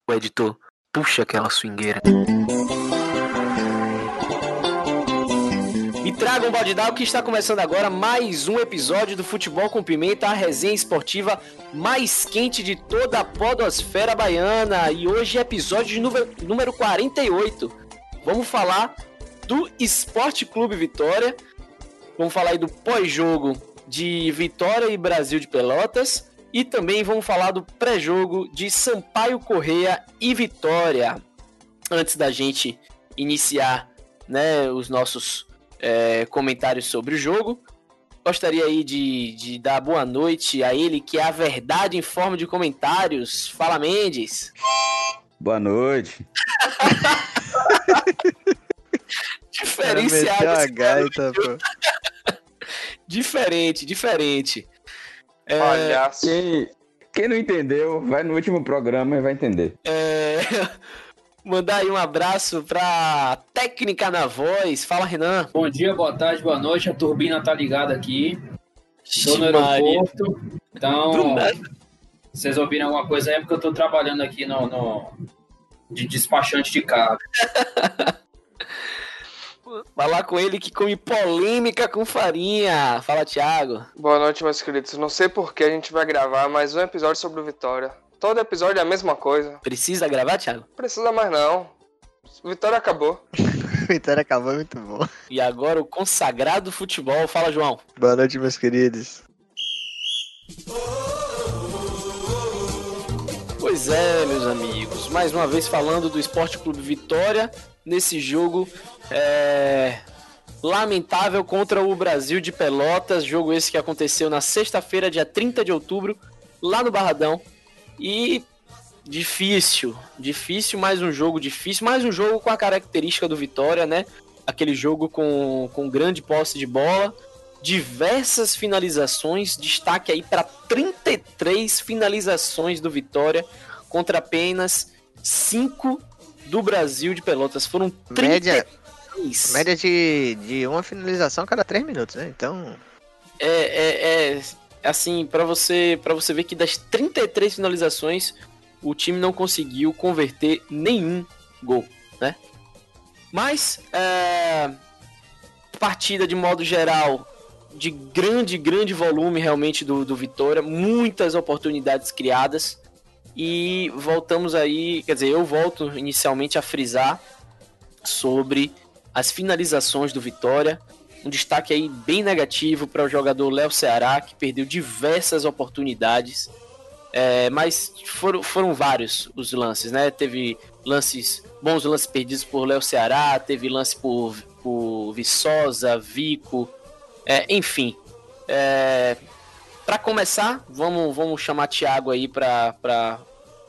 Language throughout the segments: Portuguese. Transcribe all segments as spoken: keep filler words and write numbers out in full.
O editor, puxa aquela swingueira. E traga um balde d'água que está começando agora mais um episódio do Futebol com Pimenta, a resenha esportiva mais quente de toda a podosfera baiana. E hoje é episódio número, número quarenta e oito. Vamos falar do Esporte Clube Vitória. Vamos falar aí do pós-jogo de Vitória e Brasil de Pelotas. E também vamos falar do pré-jogo de Sampaio Corrêa e Vitória. Antes da gente iniciar, né, os nossos é, comentários sobre o jogo, gostaria aí de, de dar boa noite a ele, que é a verdade em forma de comentários. Fala, Mendes. Boa noite. Diferenciado. A gaita, pô. Diferente, diferente. É, Olha, quem, quem não entendeu, vai no último programa e vai entender. É, mandar aí um abraço pra técnica na voz. Fala, Renan. Bom dia, boa tarde, boa noite. A turbina tá ligada aqui. Estou no Maria. aeroporto. Então, vocês ouviram alguma coisa aí? Porque eu tô trabalhando aqui no, no de despachante de carro. Falar com ele que come polêmica com farinha. Fala, Thiago. Boa noite, meus queridos. Não sei por que a gente vai gravar mais um episódio sobre o Vitória. Todo episódio é a mesma coisa. Precisa gravar, Thiago? Precisa mais não. Vitória acabou. Vitória acabou, é muito bom. E agora o consagrado futebol. Fala, João. Boa noite, meus queridos. Pois é, meus amigos. Mais uma vez falando do Esporte Clube Vitória. Nesse jogo é... lamentável contra o Brasil de Pelotas. Jogo esse que aconteceu na sexta-feira, dia trinta de outubro, lá no Barradão. E difícil, difícil, mais um jogo difícil, mais um jogo com a característica do Vitória, né? Aquele jogo com, com grande posse de bola, diversas finalizações, destaque aí para trinta e três finalizações do Vitória contra apenas cinco do Brasil de Pelotas. Foram trinta e três. Média, média de, de uma finalização a cada três minutos, né? Então... É, é, é assim, para você, para você ver que das trinta e três finalizações, o time não conseguiu converter nenhum gol, né? Mas, é, partida de modo geral, de grande, grande volume realmente do, do Vitória, muitas oportunidades criadas. E voltamos aí, quer dizer, eu volto inicialmente a frisar sobre as finalizações do Vitória. Um destaque aí bem negativo para o jogador Léo Ceará, que perdeu diversas oportunidades. É, mas foram, foram vários os lances, né? Teve lances, bons lances perdidos por Léo Ceará, teve lance por, por Viçosa, Vico, é, enfim. É, para começar, vamos, vamos chamar Thiago aí para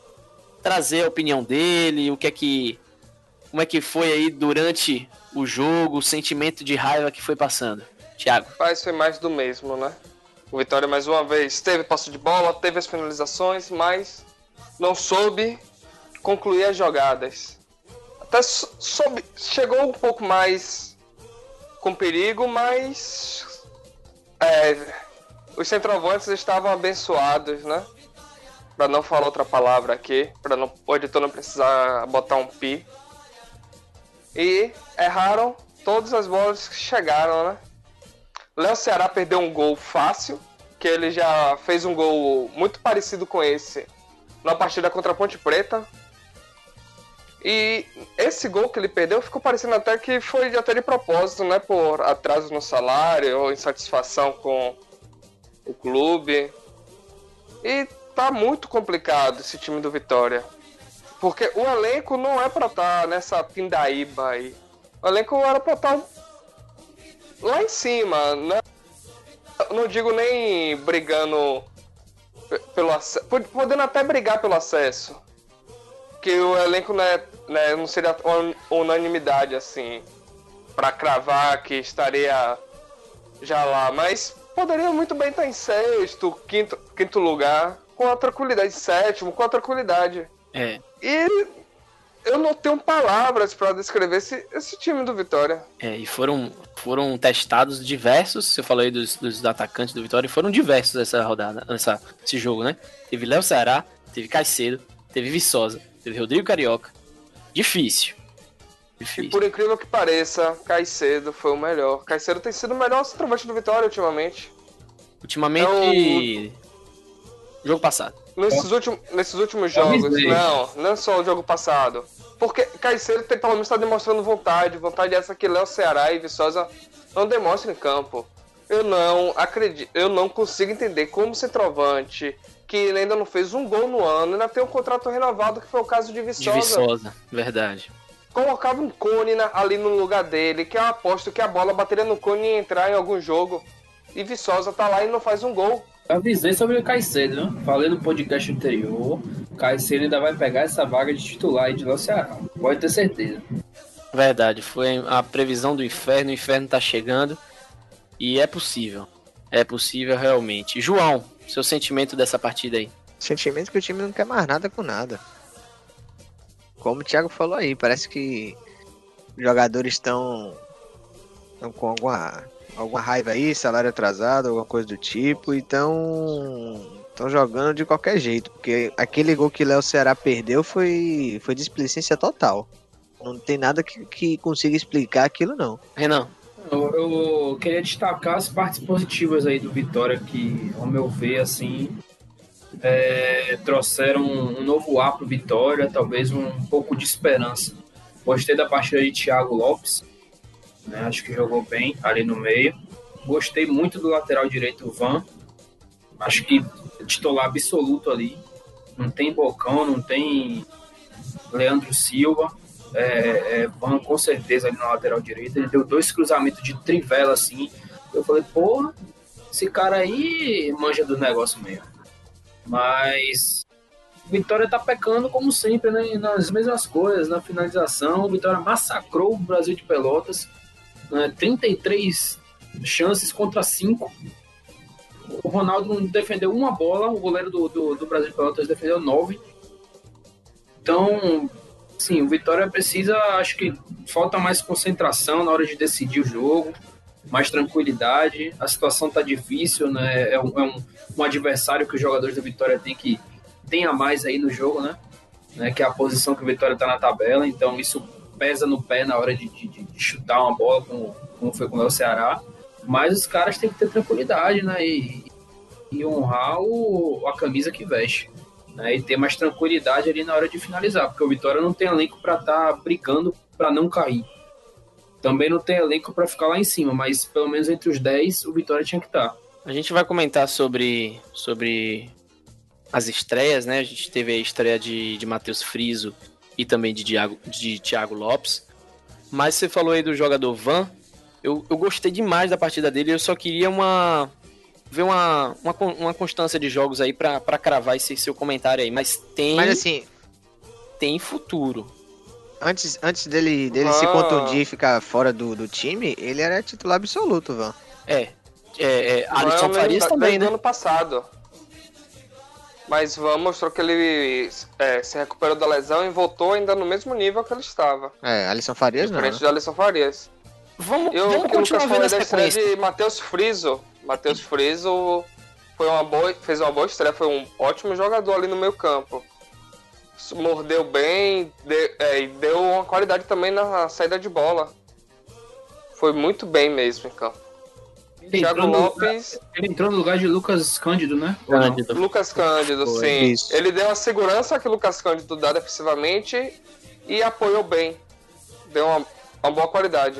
trazer a opinião dele, o que é que, como é que foi aí durante o jogo, o sentimento de raiva que foi passando. Thiago. Mas foi mais do mesmo, né? O Vitória mais uma vez teve posse de bola, teve as finalizações, mas não soube concluir as jogadas. Até soube, chegou um pouco mais com perigo, mas é, os centroavantes estavam abençoados, né? Para não falar outra palavra aqui, para não, o editor não precisar botar um pi. E erraram todas as bolas que chegaram, né? Léo Ceará perdeu um gol fácil, que ele já fez um gol muito parecido com esse na partida contra a Ponte Preta. E esse gol que ele perdeu ficou parecendo até que foi até de propósito, né? Por atraso no salário ou insatisfação com o clube. E tá muito complicado esse time do Vitória. Porque o elenco não é pra estar nessa pindaíba aí. O elenco era pra estar lá em cima, né? Não digo nem brigando pelo acesso, podendo até brigar pelo acesso. Que o elenco não, é, né, não seria unanimidade, assim, pra cravar que estaria já lá. Mas poderia muito bem estar em sexto, quinto, quinto lugar, com a tranquilidade, sétimo, com a tranquilidade. É. E eu não tenho palavras para descrever esse, esse time do Vitória. É, e foram, foram testados diversos, você falou aí dos, dos atacantes do Vitória, e foram diversos essa rodada, essa, esse jogo, né? Teve Léo Ceará, teve Caicedo, teve Viçosa, teve Rodrigo Carioca. Difícil. E Difícil. por incrível que pareça, Caicedo foi o melhor. Caicedo tem sido o melhor centroavante do Vitória ultimamente. Ultimamente. Jogo passado. Nesses, últimos, nesses últimos jogos, não, não só o jogo passado. Porque Caicedo tem, pelo menos está demonstrando vontade, vontade essa que Léo Ceará e Viçosa não demonstram em campo. Eu não acredito, eu não consigo entender como centroavante, que ainda não fez um gol no ano, ainda tem um contrato renovado, que foi o caso de Viçosa. De Viçosa, verdade. Colocava um Cone na, ali no lugar dele, que eu aposto que a bola bateria no Cone e ia entrar em algum jogo. E Viçosa tá lá e não faz um gol. Eu avisei sobre o Caicedo, né? Falei no podcast anterior. O Caicedo ainda vai pegar essa vaga de titular aí de Léo Ceará. Pode ter certeza. Verdade, foi a previsão do inferno, o inferno tá chegando. E é possível. É possível realmente. João, seu sentimento dessa partida aí? Sentimento que o time não quer mais nada com nada. Como o Thiago falou aí, parece que os jogadores estão com alguma, alguma raiva aí, salário atrasado, alguma coisa do tipo, e estão jogando de qualquer jeito, porque aquele gol que Léo Ceará perdeu foi, foi displicência total. Não tem nada que, que consiga explicar aquilo, não. Renan? Eu, eu queria destacar as partes positivas aí do Vitória, que, ao meu ver, assim, é, trouxeram um, um novo ar pro Vitória, talvez um, um pouco de esperança. Gostei da partida de Thiago Lopes, né, acho que jogou bem ali no meio. Gostei muito do lateral direito, Van. Acho que titular absoluto ali. Não tem Bocão, não tem Leandro Silva. É, é, Van com certeza ali na lateral direita. Ele deu dois cruzamentos de trivela assim. Eu falei, porra, esse cara aí manja do negócio mesmo. Mas Vitória tá pecando como sempre, né? Nas mesmas coisas, na finalização. O Vitória massacrou o Brasil de Pelotas, né? trinta e três chances contra cinco. O Ronaldo não defendeu uma bola, o goleiro do, do, do Brasil de Pelotas defendeu nove. Então, sim, o Vitória precisa, acho que falta mais concentração na hora de decidir o jogo, mais tranquilidade. A situação tá difícil, né? É um, é um, um adversário que os jogadores do Vitória têm que tem a mais aí no jogo, né? né? Que é a posição que o Vitória tá na tabela, então isso pesa no pé na hora de, de, de chutar uma bola, como, como foi com o Ceará. Mas os caras têm que ter tranquilidade, né? E, e honrar o, a camisa que veste. Né? E ter mais tranquilidade ali na hora de finalizar. Porque o Vitória não tem elenco para estar tá brigando para não cair. Também não tem elenco para ficar lá em cima. Mas pelo menos entre os dez, o Vitória tinha que estar. Tá. A gente vai comentar sobre, sobre as estreias, né? A gente teve a estreia de, de Matheus Friso e também de, Diago, de Thiago Lopes. Mas você falou aí do jogador Van. Eu, eu gostei demais da partida dele, eu só queria uma ver uma, uma, uma constância de jogos aí pra, pra cravar esse seu comentário aí, mas tem Mas assim, tem futuro. Antes, antes dele, dele Van... se contundir e ficar fora do, do time, ele era titular absoluto, Van. É, é, é Alisson Farias da, também, né? ano passado. Mas Van mostrou que ele é, se recuperou da lesão e voltou ainda no mesmo nível que ele estava. É, Alisson Farias não, né? Diferente de Alisson Farias. Vamos, Eu vamos que o continuar Lucas vendo falou essa da estreia sequência. de Matheus Friso. Matheus Friso foi uma boa, fez uma boa estreia, foi um ótimo jogador ali no meio campo. Mordeu bem de, é, e deu uma qualidade também na saída de bola. Foi muito bem mesmo em campo. Ele Thiago entrou, no Lopes. lugar, ele entrou no lugar de Lucas Cândido, né? Cândido. Lucas Cândido, Foi, sim. isso. Ele deu a segurança que o Lucas Cândido dá defensivamente e apoiou bem. Deu uma, uma boa qualidade.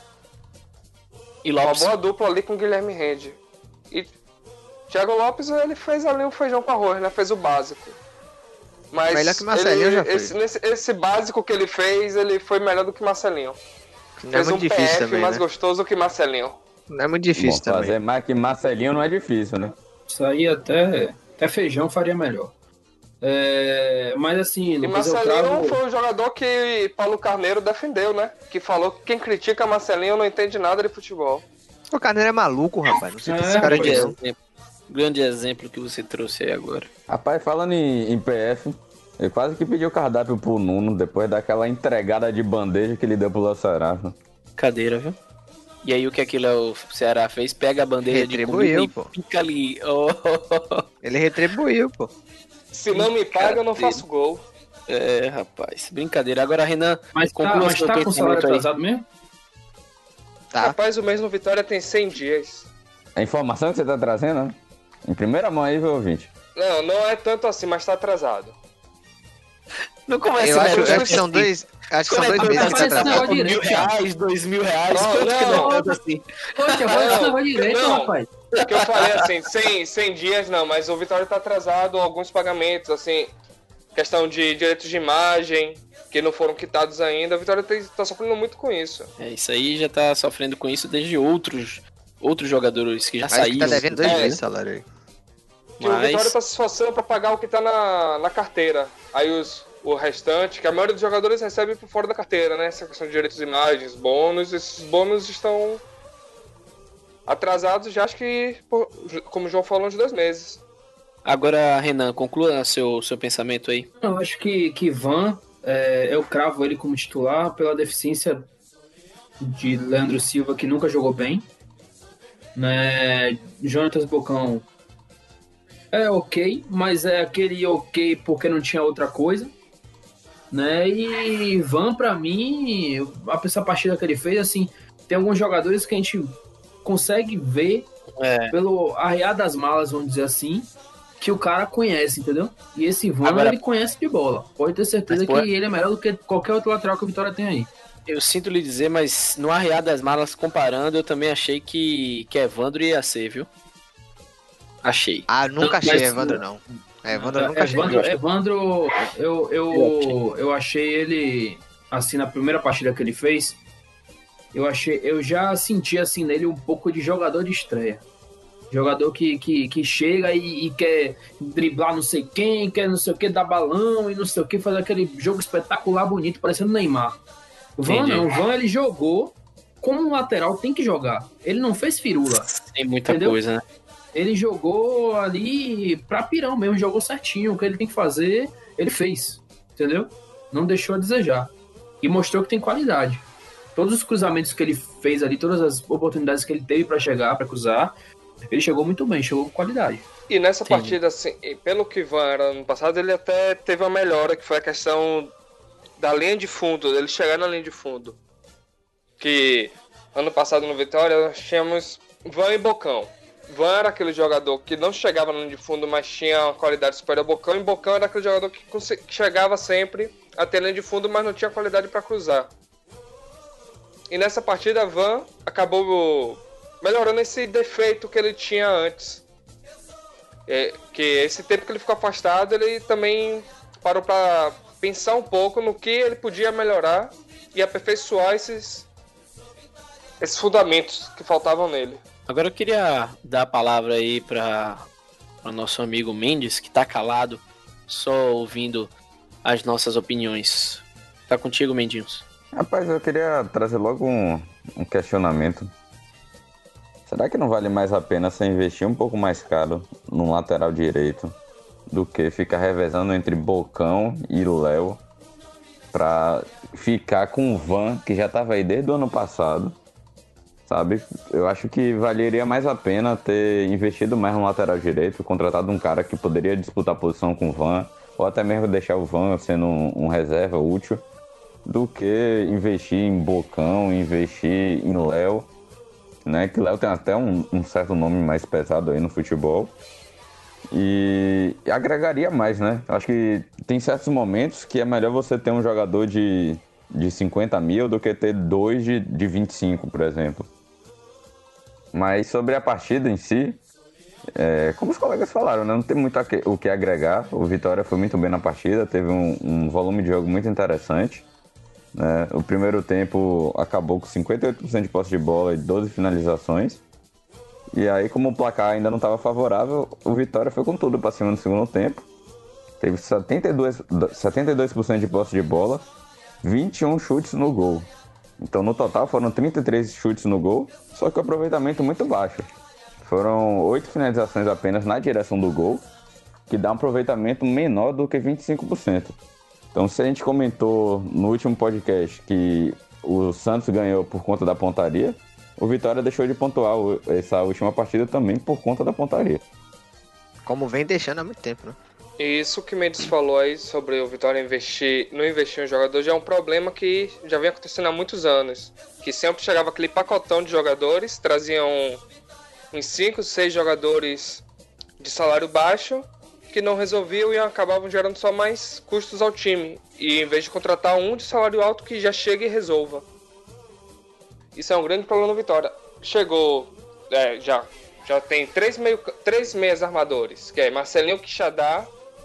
E Uma Lopes, boa dupla ali com o Guilherme Rende. E Thiago Lopes, ele fez ali o feijão com arroz, né? Fez o básico. Mas Melhor que Marcelinho ele, já foi. Esse, nesse, esse básico que ele fez, ele foi melhor do que Marcelinho. Não é fez muito um difícil P F também, mais né? gostoso que Marcelinho. Não é muito difícil Bom, também. fazer mais que Marcelinho não é difícil, né? Isso aí até, até feijão faria melhor. É, mas assim, E Lucas, eu Marcelinho trago... foi o jogador que Paulo Carneiro defendeu, né? Que falou que quem critica Marcelinho não entende nada de futebol. O Carneiro é maluco, rapaz. Não sei o que É, esse cara grande diz, não. exemplo, grande exemplo que você trouxe aí agora. Rapaz, falando em, em P F, ele quase que pediu cardápio pro Nuno depois daquela entregada de bandeja que ele deu pro Léo Ceará. Cadeira, viu? E aí o que aquele o Ceará fez? Pega a bandeja de Retribuiu, comida pô. e pica ali. Oh. Ele retribuiu, pô. Se não me paga, eu não faço gol. É, rapaz, brincadeira. Agora, Renan, Mas tá, conclua mas seu tá com o salário pensamento aí. atrasado mesmo? Tá. Rapaz, o mês no Vitória tem cem dias. A informação que você tá trazendo, né? Em primeira mão aí, meu ouvinte. Não, não é tanto assim, mas tá atrasado. Não começa Eu acho, né? acho que são dois. Acho que são Como é dois que meses tá que tá parecendo atrasado. negócio mil direito, reais, dois mil reais, Não, quanto que não não. é tanto assim? Poxa, vai Não, esse negócio direito, não. rapaz. Que eu falei assim, cem, cem dias não, mas o Vitória tá atrasado alguns pagamentos, assim, questão de direitos de imagem, que não foram quitados ainda. O Vitória tá, tá sofrendo muito com isso. É, isso aí já tá sofrendo com isso desde outros, outros jogadores que já Acho que saíram. tá devendo dois É. meses de salário aí. Que o Mas- Vitória tá se esforçando pra pagar o que tá na, na carteira. Aí os, o restante, que a maioria dos jogadores recebe por fora da carteira, né? Essa questão de direitos de imagens, bônus, esses bônus estão atrasados já, acho que, por- como o João falou, uns dois meses. Agora, Renan, conclua seu, seu pensamento aí. Eu acho que, que Van, é, eu cravo ele como titular pela deficiência de Leandro Silva, que nunca jogou bem. Né? Jonatas Bocão é ok, mas é aquele ok porque não tinha outra coisa. Né? E Van, pra mim, essa partida que ele fez, assim, tem alguns jogadores que a gente consegue ver É. pelo arrear das malas, vamos dizer assim, que o cara conhece, entendeu? E esse Van, Agora- ele conhece de bola. Pode ter certeza Mas, que pô, ele é melhor do que qualquer outro lateral que o Vitória tem aí. Eu sinto lhe dizer, mas no arrear das malas, comparando, eu também achei que, que Evandro ia ser, viu? Achei. Ah, nunca Não, achei mas- Evandro, não. É, Evandro eu nunca achei. Evandro, não. Evandro eu, eu, eu achei ele, assim, na primeira partida que ele fez, eu achei, eu já senti, assim, nele um pouco de jogador de estreia. Jogador que, que, que chega e, e quer driblar não sei quem, quer não sei o que, dar balão e não sei o que, fazer aquele jogo espetacular, bonito, parecendo Neymar. O Van Entendi. não, o Van ele jogou como um lateral tem que jogar. Ele não fez firula. Tem muita Entendeu? coisa, né? Ele jogou ali pra pirão mesmo, jogou certinho. O que ele tem que fazer, ele fez. Entendeu? Não deixou a desejar. E mostrou que tem qualidade. Todos os cruzamentos que ele fez ali, todas as oportunidades que ele teve pra chegar, pra cruzar, ele chegou muito bem, chegou com qualidade. E nessa Entendi. partida, assim, e pelo que Van era ano passado, ele até teve uma melhora, que foi a questão da linha de fundo, dele chegar na linha de fundo. Que ano passado no Vitória nós tínhamos Van e Bocão. Van era aquele jogador que não chegava na linha de fundo, mas tinha uma qualidade superior ao Bocão, e Bocão era aquele jogador que, conse- que chegava sempre até a linha de fundo, mas não tinha qualidade para cruzar. E nessa partida, Van acabou melhorando esse defeito que ele tinha antes. É, que esse tempo que ele ficou afastado, ele também parou para pensar um pouco no que ele podia melhorar e aperfeiçoar esses, esses fundamentos que faltavam nele. Agora eu queria dar a palavra aí para o nosso amigo Mendes, que tá calado, só ouvindo as nossas opiniões. Tá contigo, Mendinhos? Rapaz, eu queria trazer logo um, um questionamento. Será que não vale mais a pena você investir um pouco mais caro num lateral direito do que ficar revezando entre Bocão e Léo pra ficar com o Van, que já tava aí desde o ano passado, sabe? Eu acho que valeria mais a pena ter investido mais no lateral direito, contratado um cara que poderia disputar a posição com o Van, ou até mesmo deixar o Van sendo um, um reserva útil, do que investir em Bocão, investir em Léo, né? Que Léo tem até um, um certo nome mais pesado aí no futebol. E, e agregaria mais, né? Acho que tem certos momentos que é melhor você ter um jogador de, de cinquenta mil do que ter dois de, de vinte e cinco, por exemplo. Mas sobre a partida em si, é, como os colegas falaram, né? Não tem muito a que- o que agregar. O Vitória foi muito bem na partida, teve um, um volume de jogo muito interessante. Né? O primeiro tempo acabou com cinquenta e oito por cento de posse de bola e doze finalizações. E aí, como o placar ainda não estava favorável, o Vitória foi com tudo para cima no segundo tempo. Teve setenta e dois, setenta e dois por cento de posse de bola, vinte e um chutes no gol. Então, no total, foram trinta e três chutes no gol, só que o aproveitamento muito baixo. Foram oito finalizações apenas na direção do gol, que dá um aproveitamento menor do que vinte e cinco por cento. Então, se a gente comentou no último podcast que o Santos ganhou por conta da pontaria, o Vitória deixou de pontuar o- essa última partida também por conta da pontaria. Como vem deixando há muito tempo, né? E isso que Mendes falou aí sobre o Vitória investir, não investir em jogador já é um problema que já vem acontecendo há muitos anos. Que sempre chegava aquele pacotão de jogadores, traziam uns cinco, seis jogadores de salário baixo que não resolviam e acabavam gerando só mais custos ao time. E em vez de contratar um de salário alto que já chegue e resolva. Isso é um grande problema no Vitória. Chegou, é, já, já tem três, meio, três meias armadores, que é Marcelinho Quixadá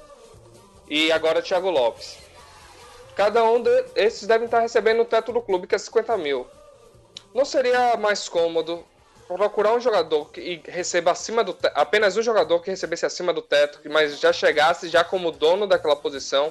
e agora Thiago Lopes. Cada um desses devem estar recebendo o teto do clube, que é cinquenta mil. Não seria mais cômodo procurar um jogador que receba acima do teto, apenas um jogador que recebesse acima do teto, mas já chegasse já como dono daquela posição?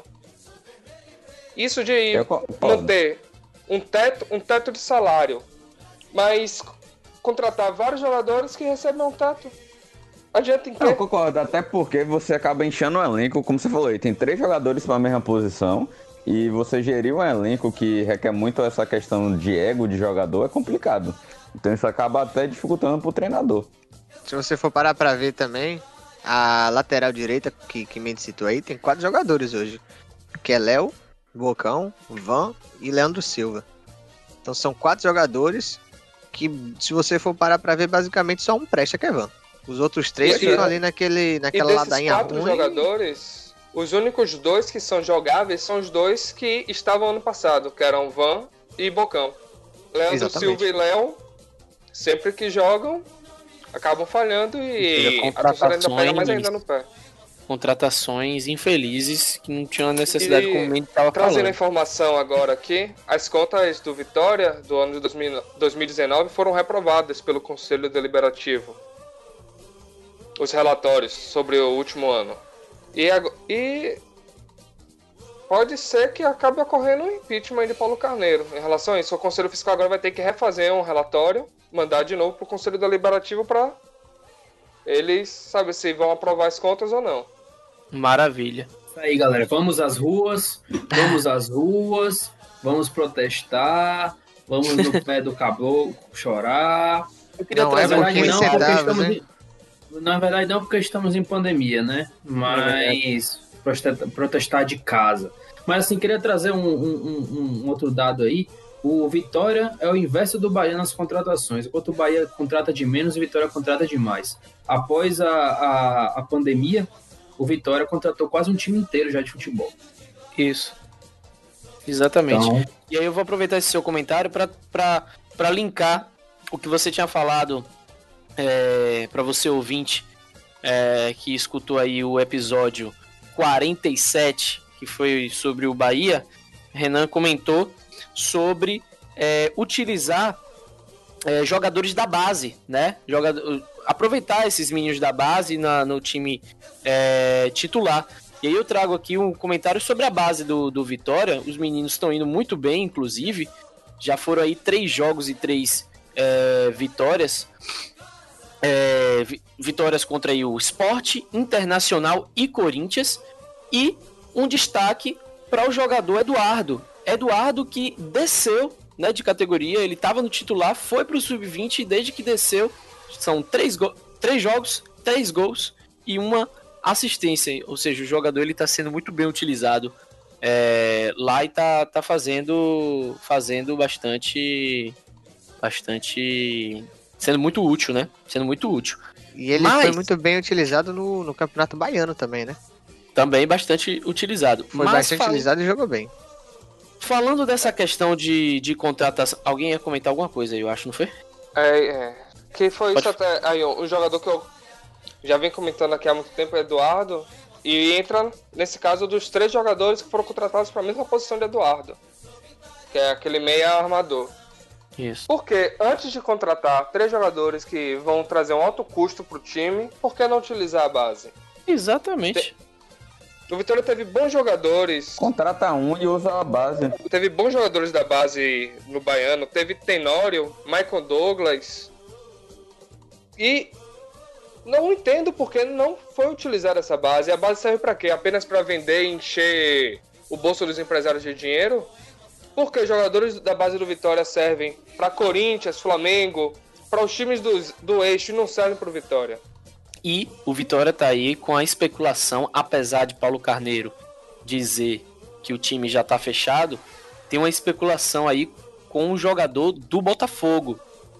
Isso de manter um teto, um teto de salário, mas contratar vários jogadores que recebam um teto. Adianta em quê? Eu concordo, até porque você acaba enchendo o elenco, como você falou aí, tem três jogadores para a mesma posição e você gerir um elenco que requer muito essa questão de ego de jogador é complicado. Então isso acaba até dificultando pro treinador. Se você for parar pra ver também, a lateral direita que, que Mendes citou aí, tem quatro jogadores hoje. Que é Léo, Bocão, Van e Leandro Silva. Então são quatro jogadores que, se você for parar pra ver, basicamente só um presta, que é Van. Os outros três E- ficam e- ali naquele, E naquela desses ladainha quatro ruim. jogadores, os únicos dois que são jogáveis são os dois que estavam ano passado, que eram Van e Bocão. Leandro Exatamente. Silva e Léo, sempre que jogam, acabam falhando e Seja, a torcida ainda pega mais contratações- ainda no pé. Contratações infelizes que não tinham necessidade, E como o Mendes estava trazendo a falando. informação agora aqui, as contas do Vitória do ano de dois mil dois mil e dezenove foram reprovadas pelo Conselho Deliberativo. Os relatórios sobre o último ano. E, ago- e pode ser que acabe ocorrendo um impeachment de Paulo Carneiro. Em relação a isso, o Conselho Fiscal agora vai ter que refazer um relatório, mandar de novo para o Conselho Deliberativo para eles saber se vão aprovar as contas ou não. Maravilha. Isso aí, galera. Vamos às ruas, vamos às ruas, vamos protestar, vamos no pé do caboclo chorar. Eu queria Não Na é trazer um verdade, pouquinho não, porque centavos, estamos hein? em... Na verdade, não, porque estamos em pandemia, né? Mas protestar, protestar de casa. Mas assim, queria trazer um, um- um- um outro dado aí. O Vitória é o inverso do Bahia nas contratações. Enquanto o Bahia contrata de menos, o Vitória contrata de mais. Após a, a, a pandemia, o Vitória contratou quase um time inteiro já de futebol. Isso. Exatamente. Então, E aí eu vou aproveitar esse seu comentário para linkar o que você tinha falado é, para você ouvinte é, que escutou aí o episódio quarenta e sete, que foi sobre o Bahia. Renan comentou sobre é, utilizar é, jogadores da base, né? Jogador, aproveitar esses meninos da base na, no time é, titular. E aí eu trago aqui um comentário sobre a base do, do Vitória. Os meninos estão indo muito bem, inclusive. Já foram aí três jogos e três é, vitórias. É, vi- vitórias contra aí o Sport, Internacional e Corinthians. E um destaque para o jogador Eduardo. Eduardo que desceu, né, de categoria. Ele estava no titular, foi para o sub vinte e desde que desceu são três, go- três jogos, três gols e uma assistência. Ou seja, o jogador ele está sendo muito bem utilizado é, lá e tá, tá fazendo, fazendo bastante, bastante, sendo muito útil, né? Sendo muito útil. E ele Mas- foi muito bem utilizado no, no Campeonato Baiano também, né? Também bastante utilizado. Foi Mas bastante fal- utilizado e jogou bem. falando dessa questão de, de contratação, alguém ia comentar alguma coisa aí, eu acho, não foi? É, é. Que foi Pode- isso até. Aí, um jogador que eu já venho comentando aqui há muito tempo é Eduardo. E entra nesse caso dos três jogadores que foram contratados para a mesma posição de Eduardo. Que é aquele meia armador. Isso. Porque antes de contratar três jogadores que vão trazer um alto custo pro time, por que não utilizar a base? Exatamente. O Vitória teve bons jogadores, Contrata um e usa a base. teve bons jogadores da base no Baiano, teve Tenório, Michael Douglas. E não entendo por que não foi utilizar essa base. A base serve para quê? Apenas para vender e encher o bolso dos empresários de dinheiro? Porque os jogadores da base do Vitória servem para Corinthians, Flamengo, para os times do, do eixo e não servem para o Vitória. E o Vitória tá aí com a especulação, apesar de Paulo Carneiro dizer que o time já tá fechado, tem uma especulação aí com o jogador do Botafogo.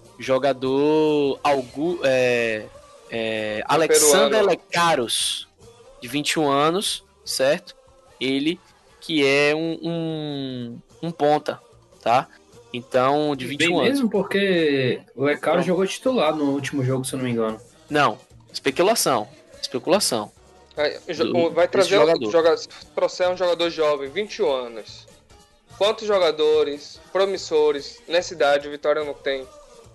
Jogador Algu, é, é, Alexander Lecaros, de vinte e um anos, certo? Ele que é um, um, um ponta, tá? Então, de vinte e um Bem anos. mesmo, porque o Lecaro jogou titular no último jogo, se eu não me engano. Não, especulação. Especulação. Vai, Do- vai trazer desse jogador. joga, trouxer um jogador jovem, vinte e um anos. Quantos jogadores promissores nessa idade o Vitória não tem?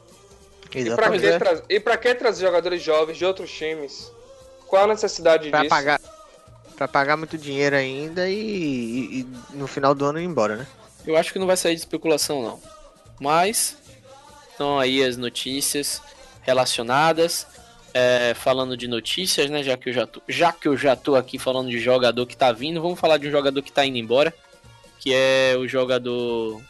E pra, Exatamente. que é. tra- e pra que trazer jogadores jovens de outros times? Qual a necessidade Pra disso? pagar, pra pagar muito dinheiro ainda e, e- e no final do ano ir embora, né? Eu acho que não vai sair de especulação, não. Mas estão aí as notícias relacionadas. É, falando de notícias, né? Já que, eu já, tô, já que eu já tô aqui falando de jogador que tá vindo, vamos falar de um jogador que tá indo embora. Que é o jogador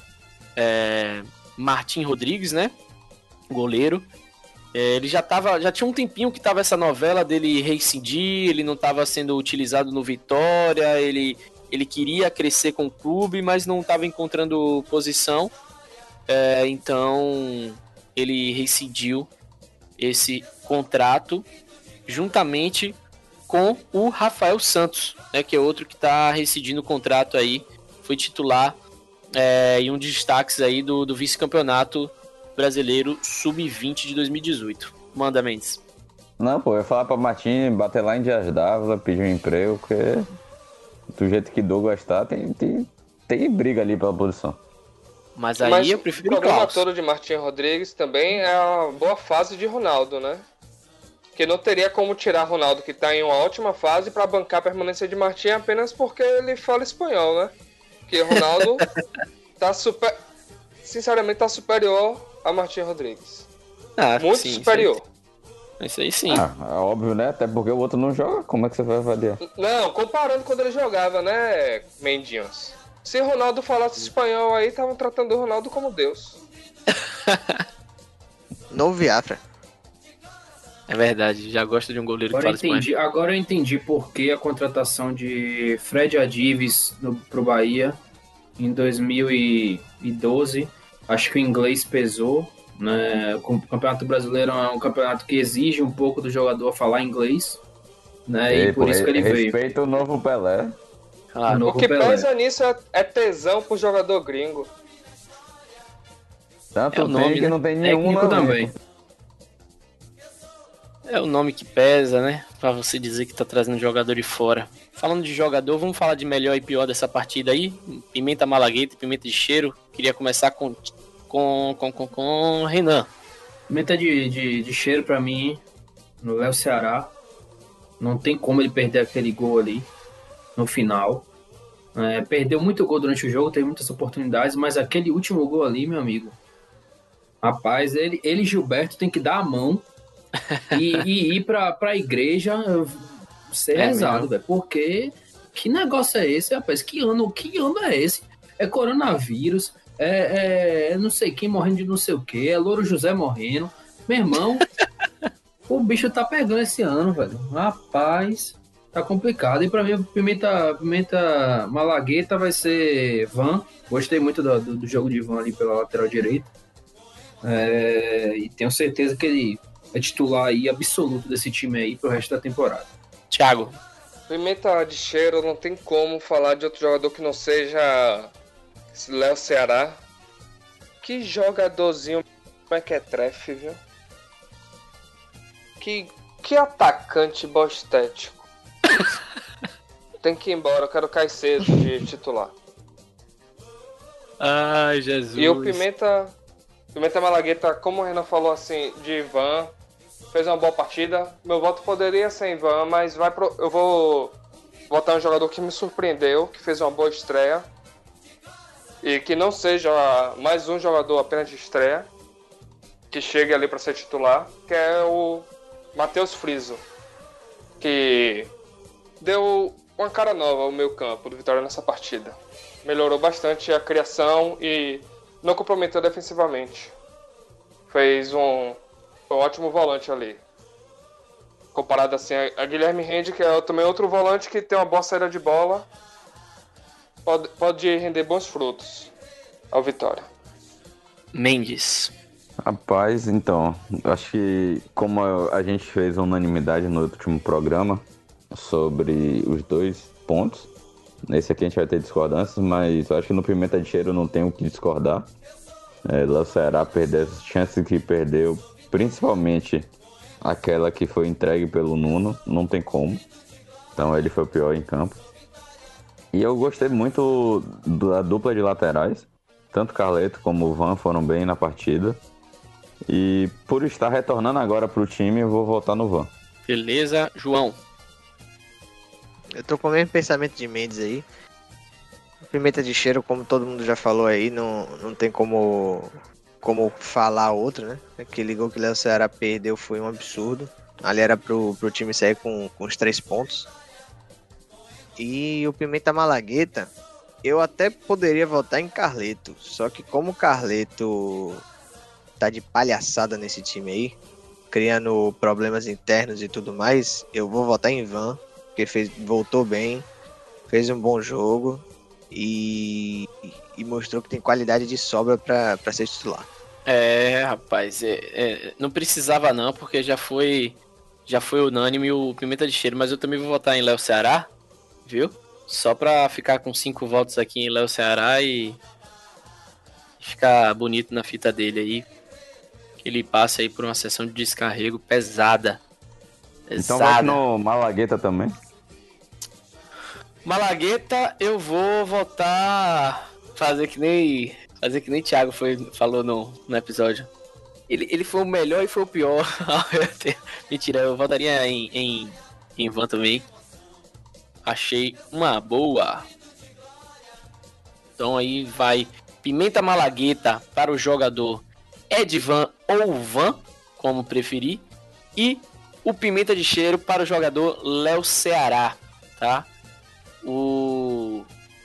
é, Martim Rodrigues, né? Goleiro. É, ele já tava, já tinha um tempinho que tava essa novela dele reincidir, ele não tava sendo utilizado no Vitória, ele, ele queria crescer com o clube, mas não tava encontrando posição. É, então ele rescindiu esse contrato juntamente com o Rafael Santos, né, que é outro que está rescindindo o contrato aí, foi titular é, e um dos destaques aí do, do vice-campeonato brasileiro sub vinte de dois mil e dezoito. Manda, Mendes. Não, pô, eu ia falar pra Martim bater lá em Dias d'Ávila, pedir um emprego, porque do jeito que Douglas tá, tem, tem, tem briga ali pela posição. Mas aí Mas eu o prefiro o problema Klaus. todo de Martim Rodrigues também é a boa fase de Ronaldo, né? Que não teria como tirar Ronaldo, que tá em uma ótima fase, pra bancar a permanência de Martim apenas porque ele fala espanhol, né? Que Ronaldo tá super... Sinceramente, tá superior a Martim Rodrigues. Ah, Muito sim, superior. Isso aí, isso aí sim. Ah, é óbvio, né? Até porque o outro não joga, como é que você vai avaliar? Não, comparando quando ele jogava, né, Mendinhos? Se Ronaldo falasse espanhol aí, estavam tratando o Ronaldo como Deus. Novo Viafra. É verdade, já gosto de um goleiro Agora que eu fala espanhol. entendi, agora eu entendi por que a contratação de Fred Adives no, pro Bahia em dois mil e doze. Acho que o inglês pesou, né? O Campeonato Brasileiro é um campeonato que exige um pouco do jogador falar inglês, né? Ei, E por pô, isso que ele veio. respeita o novo Pelé. Claro. O O novo que Pelé. pesa nisso é, é tesão pro jogador gringo. Tanto É o tem nome, que né? não tem nenhum Técnico no também. elenco. É o nome que pesa, né? Pra você dizer que tá trazendo jogador de fora. Falando de jogador, vamos falar de melhor e pior dessa partida aí. Pimenta Malagueta e Pimenta de Cheiro. Queria começar com com com com, com Renan. Meta de, de, de cheiro pra mim no Léo Ceará. Não tem como ele perder aquele gol ali no final. É, perdeu muito gol durante o jogo, teve muitas oportunidades, mas aquele último gol ali, meu amigo. Rapaz, ele, ele e Gilberto tem que dar a mão e, e ir pra, pra igreja ser É rezado, mesmo. velho. Porque que negócio é esse, rapaz? Que ano, que ano é esse? É coronavírus, é, é não sei quem morrendo de não sei o que, é Louro José morrendo. Meu irmão, o bicho tá pegando esse ano, velho. Rapaz, tá complicado. E pra mim, Pimenta, Pimenta Malagueta vai ser Van. Gostei muito do, do, do jogo de Van ali pela lateral direita. É, e tenho certeza que ele é titular aí absoluto desse time aí pro resto da temporada. Thiago. Pimenta de Cheiro, não tem como falar de outro jogador que não seja esse Léo Ceará. Que jogadorzinho mequetrefe, viu? Que, que atacante bostético. Tem que ir embora, eu quero cair cedo de titular. Ai, Jesus. E o Pimenta, Pimenta Malagueta, como o Renan falou assim, de Ivan, fez uma boa partida. Meu voto poderia ser Ivan, mas vai pro, eu vou votar um jogador que me surpreendeu, que fez uma boa estreia. E que não seja mais um jogador apenas de estreia, que chegue ali para ser titular, que é o Matheus Friso, que deu uma cara nova ao meio campo do Vitória nessa partida. Melhorou bastante a criação e não comprometeu defensivamente. Fez um, um ótimo volante ali. Comparado assim a, a Guilherme Rende, que é também outro volante que tem uma boa saída de bola, pode, pode render bons frutos ao Vitória. Mendes. Rapaz, então, acho que como a gente fez unanimidade no último programa sobre os dois pontos, nesse aqui a gente vai ter discordâncias, mas eu acho que no Pimenta de Cheiro não tem o que discordar. É, Léo Ceará perdeu as chances que perdeu, principalmente aquela que foi entregue pelo Nuno, não tem como. Então ele foi o pior em campo. E eu gostei muito da dupla de laterais, tanto Carleto como o Van foram bem na partida. E por estar retornando agora pro time, eu vou votar no Van. Beleza, João. Eu tô com o mesmo pensamento de Mendes aí. Pimenta de Cheiro, como todo mundo já falou aí, não, não tem como, como falar outro, né? Aquele gol que o Léo Ceará perdeu foi um absurdo. Ali era pro, pro time sair com, com os três pontos. E o Pimenta Malagueta, eu até poderia votar em Carleto. Só que como o Carleto tá de palhaçada nesse time aí, criando problemas internos e tudo mais, eu vou votar em Van, porque fez, voltou bem, fez um bom jogo e, e mostrou que tem qualidade de sobra pra, pra ser titular. É, rapaz, é, é, não precisava não, porque já foi já foi unânime o Pimenta de Cheiro, mas eu também vou votar em Léo Ceará, viu? Só pra ficar com cinco votos aqui em Léo Ceará e ficar bonito na fita dele aí. Que ele passa aí por uma sessão de descarrego pesada. Então pesada. vote no Malagueta também. Malagueta, eu vou votar. Fazer que nem. Fazer que nem Thiago foi, falou no, no episódio. Ele, ele foi o melhor e foi o pior. Mentira, eu votaria em, em, em Van também. Achei uma boa. Então aí vai Pimenta Malagueta para o jogador Edvan ou Van, como preferir. E o Pimenta de Cheiro para o jogador Léo Ceará, tá? O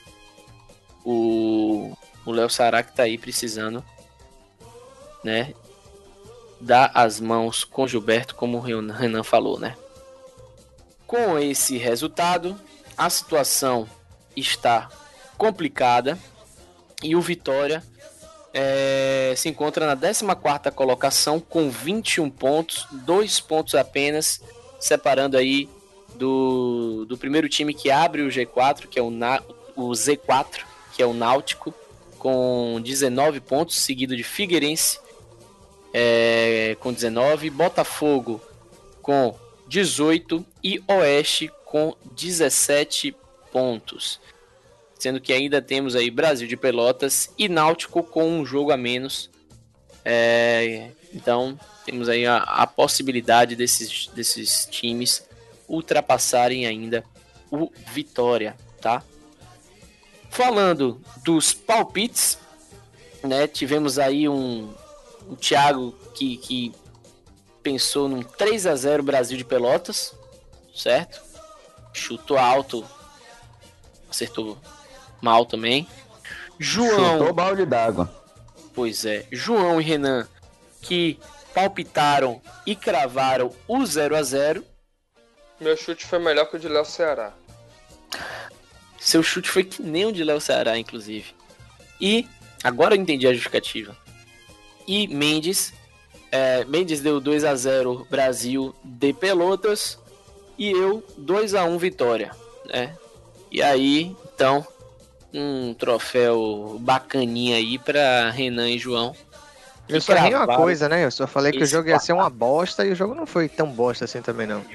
o o Léo Ceará que tá aí precisando, né, dar as mãos com Gilberto, como o Renan falou, né? Com esse resultado, a situação está complicada e o Vitória é, se encontra na décima quarta colocação com vinte e um pontos, dois pontos apenas, separando aí do, do primeiro time que abre o G quatro, que é o, Na, o Z quatro, que é o Náutico, com dezenove pontos, seguido de Figueirense é, com dezenove, Botafogo com dezoito e Oeste com dezessete pontos. Sendo que ainda temos aí Brasil de Pelotas e Náutico com um jogo a menos. É, então temos aí a, a possibilidade desses, desses times ultrapassarem ainda o Vitória, tá? Falando dos palpites, né? Tivemos aí um, um Thiago que, que pensou num três a zero Brasil de Pelotas, certo? Chutou alto, acertou mal também. João. Chutou balde d'água. Pois é. João e Renan, que palpitaram e cravaram o zero a zero. Meu chute foi melhor que o de Léo Ceará. Seu chute foi que nem o de Léo Ceará, inclusive. E agora eu entendi a justificativa. E Mendes. É, Mendes deu dois a zero Brasil de Pelotas. E eu dois a um Vitória, né? E aí, então, um troféu bacaninha aí pra Renan e João. Eu só errei uma coisa, né? Eu só falei que o jogo ia ser uma bosta e o jogo não foi tão bosta assim também, não.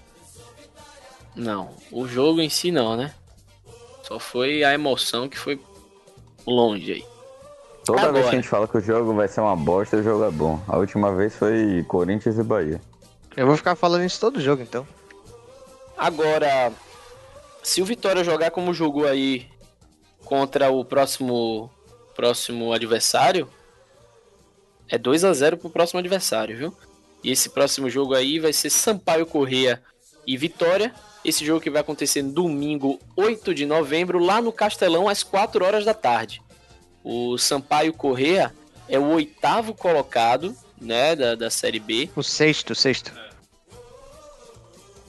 Não, o jogo em si não, né? Só foi a emoção que foi longe aí. Toda Agora, vez que a gente fala que o jogo vai ser uma bosta, o jogo é bom. A última vez foi Corinthians e Bahia. Eu vou ficar falando isso todo jogo, então. Agora, se o Vitória jogar como jogou aí contra o próximo, próximo adversário, é dois a zero pro próximo adversário, viu? E esse próximo jogo aí vai ser Sampaio Corrêa e Vitória. Esse jogo que vai acontecer no domingo, oito de novembro, lá no Castelão, às quatro horas da tarde. O Sampaio Corrêa é o oitavo colocado, né, da, da Série B. O sexto, sexto.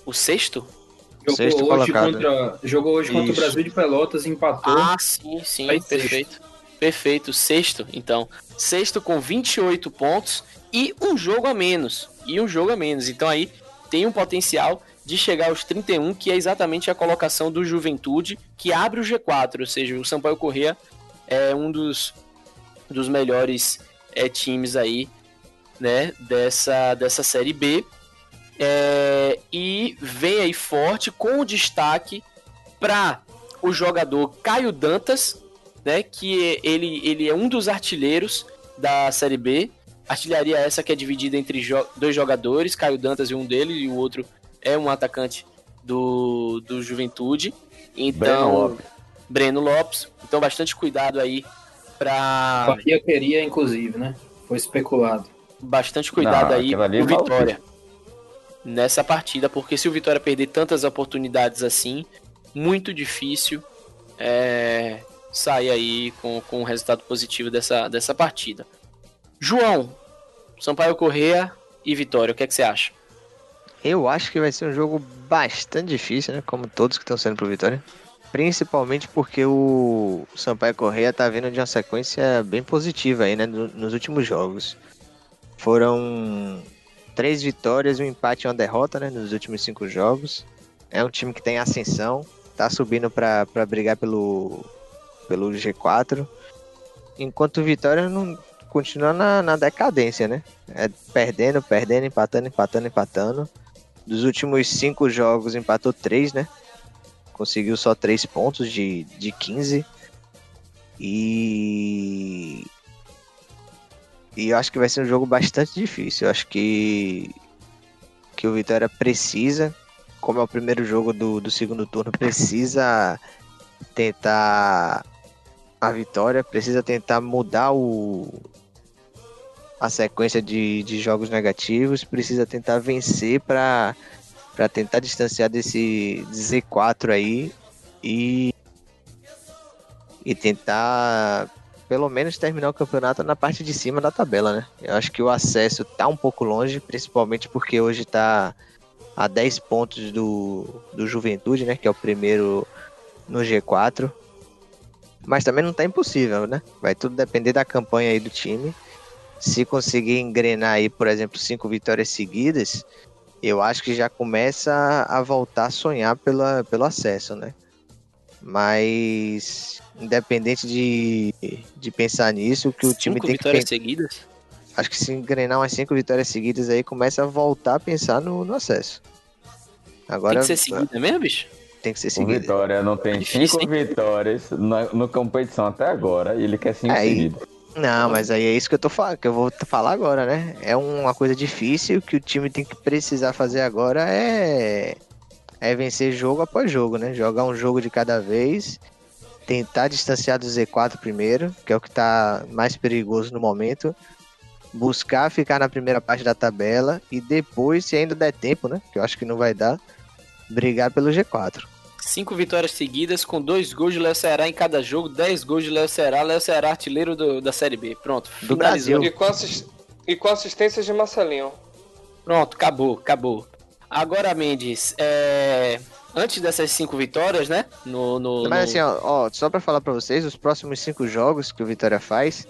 O sexto? Jogou Sexto hoje, colocado. contra, jogou hoje contra o Isso. Brasil de Pelotas e empatou. Ah, sim, sim, Aí, perfeito. Perfeito, sexto, então. Sexto com vinte e oito pontos e um jogo a menos. E um jogo a menos. Então aí tem um potencial de chegar aos trinta e um, que é exatamente a colocação do Juventude, que abre o G quatro, ou seja, o Sampaio Corrêa é um dos, dos melhores é, times aí, né, dessa, dessa Série B. É, e vem aí forte com o destaque para o jogador Caio Dantas, né, que ele, ele é um dos artilheiros da Série B. Artilharia essa que é dividida entre jo- dois jogadores, Caio Dantas e um deles, e o outro é um atacante do, do Juventude. Então, Breno Lopes. Breno Lopes. Então, bastante cuidado aí A para Bahia queria, inclusive, né? Foi especulado. bastante cuidado Não, aí aquilo ali é o Vitória maluquice. nessa partida, porque se o Vitória perder tantas oportunidades assim, muito difícil é, sair aí com, com um resultado positivo dessa, dessa partida. João, Sampaio Corrêa e Vitória, o que é que você acha? Eu acho que vai ser um jogo bastante difícil, né? Como todos que estão sendo pro Vitória. Principalmente porque o Sampaio Corrêa tá vindo de uma sequência bem positiva aí, né? no- Nos últimos jogos. Foram três vitórias, um empate e uma derrota, né? Nos últimos cinco jogos. É um time que tem ascensão, tá subindo pra, pra brigar pelo, pelo G quatro. Enquanto o Vitória não continua na, na decadência, né? É perdendo, perdendo, empatando, empatando, empatando. Dos últimos cinco jogos, empatou três, né? Conseguiu só três pontos de, de quinze. E... E eu acho que vai ser um jogo bastante difícil. Eu acho que, que o Vitória precisa, como é o primeiro jogo do, do segundo turno, precisa tentar a vitória, precisa tentar mudar o, a sequência de, de jogos negativos, precisa tentar vencer para para tentar distanciar desse Z quatro aí e, e tentar pelo menos terminar o campeonato na parte de cima da tabela, né? Eu acho que o acesso tá um pouco longe, principalmente porque hoje tá a dez pontos do, do Juventude, né? Que é o primeiro no G quatro. Mas também não tá impossível, né? Vai tudo depender da campanha aí do time. Se conseguir engrenar aí, por exemplo, cinco vitórias seguidas, eu acho que já começa a voltar a sonhar pela, pelo acesso, né? Mas, independente de, de pensar nisso, o que o time Cinco tem que vitórias pensar. seguidas? Acho que se engrenar umas cinco vitórias seguidas aí, começa a voltar a pensar no, no acesso. Agora Tem que ser seguida mesmo, bicho? tem que ser O seguida. Vitória não tem Difícil, cinco hein? vitórias na, na competição até agora e ele quer cinco Aí- seguidas. Não, mas aí é isso que eu tô falando, que eu vou t- falar agora, né? É uma coisa difícil que o time tem que precisar fazer agora é é vencer jogo após jogo, né? Jogar um jogo de cada vez, tentar distanciar do Z quatro primeiro, que é o que tá mais perigoso no momento, buscar ficar na primeira parte da tabela e depois, se ainda der tempo, né? Que eu acho que não vai dar, brigar pelo G quatro. Cinco vitórias seguidas com dois gols de Léo Ceará em cada jogo, dez gols de Léo Ceará. Léo Ceará, artilheiro do- da Série B. Pronto, Do finalizou. Brasil. E com, assis- e com assistências de Marcelinho. Pronto, acabou, acabou. Agora, Mendes, é, antes dessas cinco vitórias, né? No, no, Mas no- assim, ó, ó, só pra falar pra vocês, os próximos cinco jogos que o Vitória faz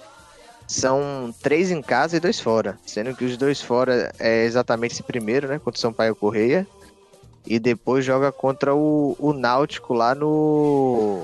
são três em casa e dois fora. Sendo que os dois fora é exatamente esse primeiro, né? Contra o Sampaio Corrêa. E depois joga contra o, o Náutico lá no.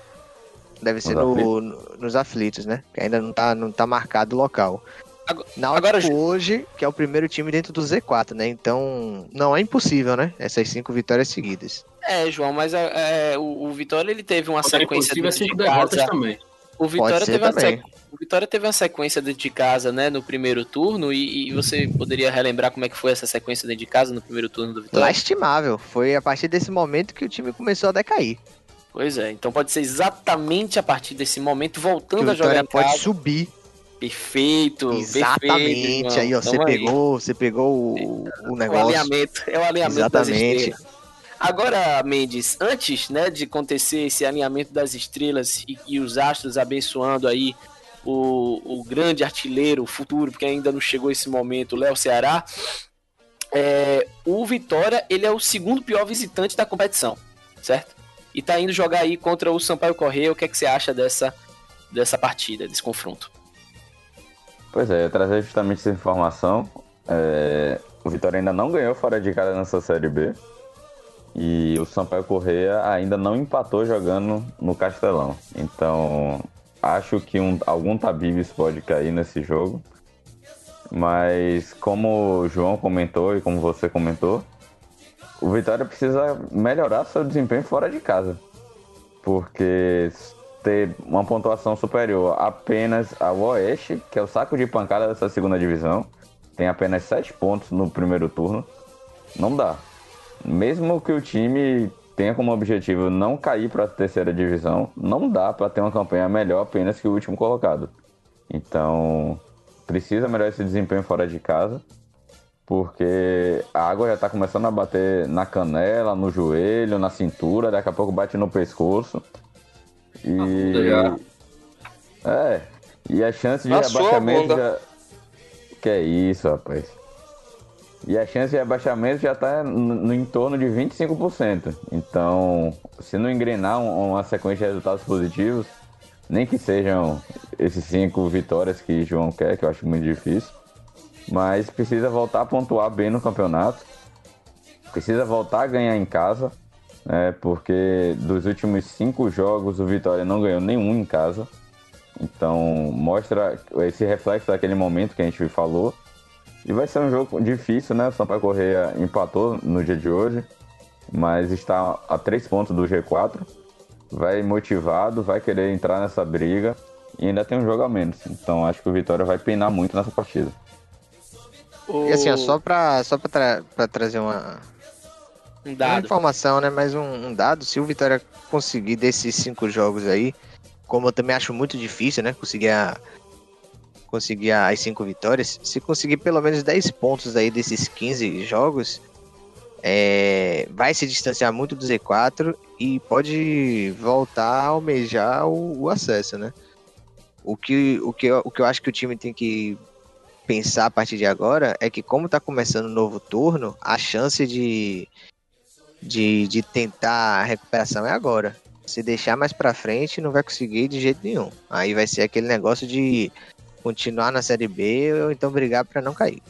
Deve ser Nos no, no- nos aflitos, né? Que ainda não tá, não tá marcado o local. Agora- Náutico agora, Ju- hoje, que é o primeiro time dentro do Z quatro, né? Então não é impossível, né? Essas cinco vitórias seguidas. É, João, mas é, é, o, o Vitória ele teve uma Outra sequência impossível é dentro cinco de derrotas casa. também. O Vitória, Pode ser teve uma também. sequ- o Vitória teve uma sequência dentro de casa, né, no primeiro turno, e, e você poderia relembrar como é que foi essa sequência dentro de casa no primeiro turno do Vitória? Lastimável. Foi a partir desse momento que o time começou a decair. Pois é, então pode ser exatamente a partir desse momento, Que voltando o a jogar Vitória em pode casa. subir. Perfeito, Exatamente. perfeito, Aí, ó, João. você Tamo aí. pegou, você pegou o, o O negócio. alinhamento, é o alinhamento Exatamente. das estrelas. Agora, Mendes, antes, né, de acontecer esse alinhamento das estrelas e, e os astros abençoando aí o, o grande artilheiro futuro, porque ainda não chegou esse momento, Léo Ceará, é, o Vitória ele é o segundo pior visitante da competição, certo? E tá indo jogar aí contra o Sampaio Corrêa. O que é que você acha dessa, dessa partida, desse confronto? Pois é, eu ia trazer justamente essa informação. É, o Vitória ainda não ganhou fora de casa nessa Série B. E o Sampaio Corrêa ainda não empatou jogando no Castelão. Então, acho que um, algum Tabibes pode cair nesse jogo. Mas, como o João comentou e como você comentou, o Vitória precisa melhorar seu desempenho fora de casa. Porque ter uma pontuação superior apenas ao Oeste, que é o saco de pancada dessa segunda divisão, tem apenas sete pontos no primeiro turno, não dá. Mesmo que o time tenha como objetivo não cair para a terceira divisão, não dá para ter uma campanha melhor apenas que o último colocado. Então, precisa melhorar esse desempenho fora de casa, porque a água já está começando a bater na canela, no joelho, na cintura, daqui a pouco bate no pescoço. E... É, e a chance de Na rebaixamento sua já... Que é isso, rapaz. E a chance de rebaixamento já está no, no entorno de vinte e cinco por cento. Então, se não engrenar um, uma sequência de resultados positivos, nem que sejam esses cinco vitórias que João quer, que eu acho muito difícil, mas precisa voltar a pontuar bem no campeonato, precisa voltar a ganhar em casa, né, porque dos últimos cinco jogos o Vitória não ganhou nenhum em casa. Então mostra esse reflexo daquele momento que a gente falou. E vai ser um jogo difícil, né? O Sampaio Corrêa empatou no dia de hoje, mas está a três pontos do G quatro. Vai motivado, vai querer entrar nessa briga e ainda tem um jogo a menos. Então acho que o Vitória vai penar muito nessa partida. E assim, ó, só pra, só pra, tra- pra trazer uma, Um uma dado. informação, né? Mais um, um dado. Se o Vitória conseguir desses cinco jogos aí, como eu também acho muito difícil, né? Conseguir, a, conseguir as cinco vitórias. Se conseguir pelo menos dez pontos aí desses quinze jogos, é, vai se distanciar muito do Z quatro e pode voltar a almejar o, o acesso, né? O que, o, que, eu- o que eu acho que o time tem que pensar a partir de agora é que, como tá começando o novo turno, a chance de, de, de tentar a recuperação é agora. Se deixar mais pra frente, não vai conseguir de jeito nenhum. Aí vai ser aquele negócio de continuar na Série B ou então brigar pra não cair.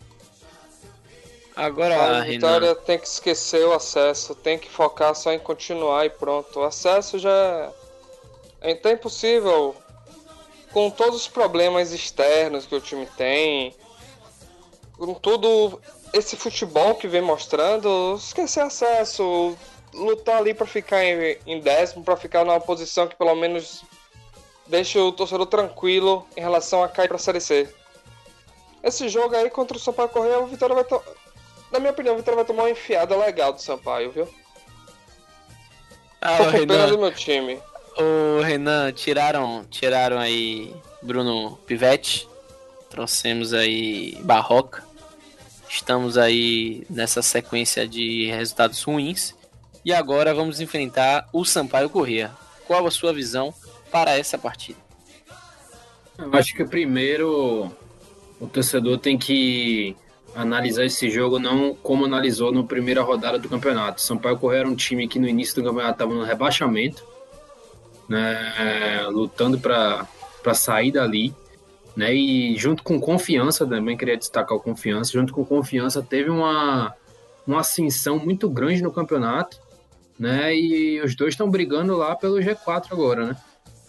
Agora, A Renan, Vitória tem que esquecer o acesso, tem que focar só em continuar e pronto. O acesso já é então impossível. Com todos os problemas externos que o time tem, com todo esse futebol que vem mostrando, esquecer acesso, lutar ali para ficar em, em décimo, para ficar numa posição que pelo menos deixe o torcedor tranquilo em relação a cair para a Série C. Esse jogo aí contra o Sampaio Corrêa, o Vitória vai to... na minha opinião, o Vitória vai tomar uma enfiada legal do Sampaio, viu? ah, Tô o com pena Renan, do meu time. o Renan, tiraram, tiraram aí Bruno Pivetti, trouxemos aí Barroca. Estamos aí nessa sequência de resultados ruins e agora vamos enfrentar o Sampaio Corrêa. Qual a sua visão para essa partida? Eu acho que primeiro o torcedor tem que analisar esse jogo não como analisou na primeira rodada do campeonato. Sampaio Corrêa era um time que no início do campeonato estava no rebaixamento, né, lutando para sair dali, né, e junto com Confiança, também queria destacar o Confiança, junto com Confiança teve uma, uma ascensão muito grande no campeonato, né, e os dois estão brigando lá pelo G quatro agora, né,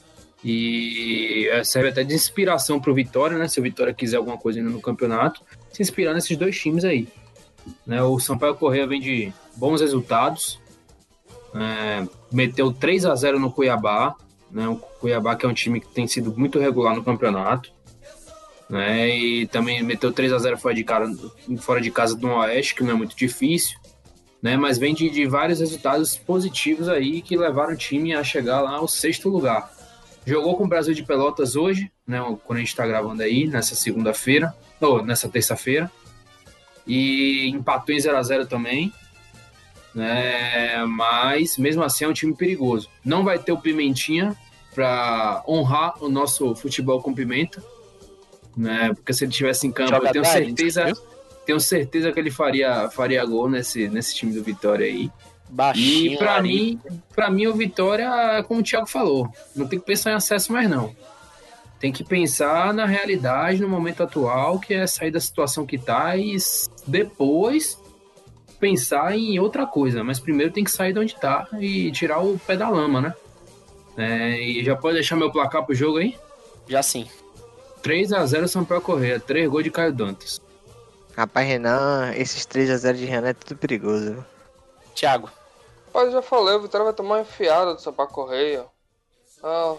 e serve até de inspiração para o Vitória, né, se o Vitória quiser alguma coisa ainda no campeonato, se inspirar nesses dois times aí, né, o Sampaio Corrêa vem de bons resultados, é, meteu três a zero no Cuiabá, né, o Cuiabá que é um time que tem sido muito regular no campeonato, né, e também meteu três a zero fora de, cara, fora de casa do Oeste, que não é muito difícil, né, mas vem de, de vários resultados positivos aí que levaram o time a chegar lá ao sexto lugar. Jogou com o Brasil de Pelotas hoje, né, quando a gente está gravando aí, nessa segunda-feira, ou nessa terça-feira, e empatou em zero a zero também, né, mas mesmo assim é um time perigoso. Não vai ter o Pimentinha para honrar o nosso futebol com Pimenta, né, porque se ele estivesse em campo, Joga eu tenho até certeza, isso, tenho certeza que ele faria, faria gol nesse, nesse time do Vitória aí. Baixinho. E pra ali. mim, pra mim o Vitória, é como o Thiago falou, não tem que pensar em acesso mais não. Tem que pensar na realidade, no momento atual, que é sair da situação que tá e depois pensar em outra coisa. Mas primeiro tem que sair de onde tá e tirar o pé da lama, né? É, e já pode deixar meu placar pro jogo aí? Já sim. três a zero Sampaio Corrêa, três gols de Caio Dantas. Rapaz, Renan, esses três a zero de Renan é tudo perigoso. Viu? Thiago. Mas eu já falei, o Vitória vai tomar uma enfiada do Sampaio Corrêa. Ah,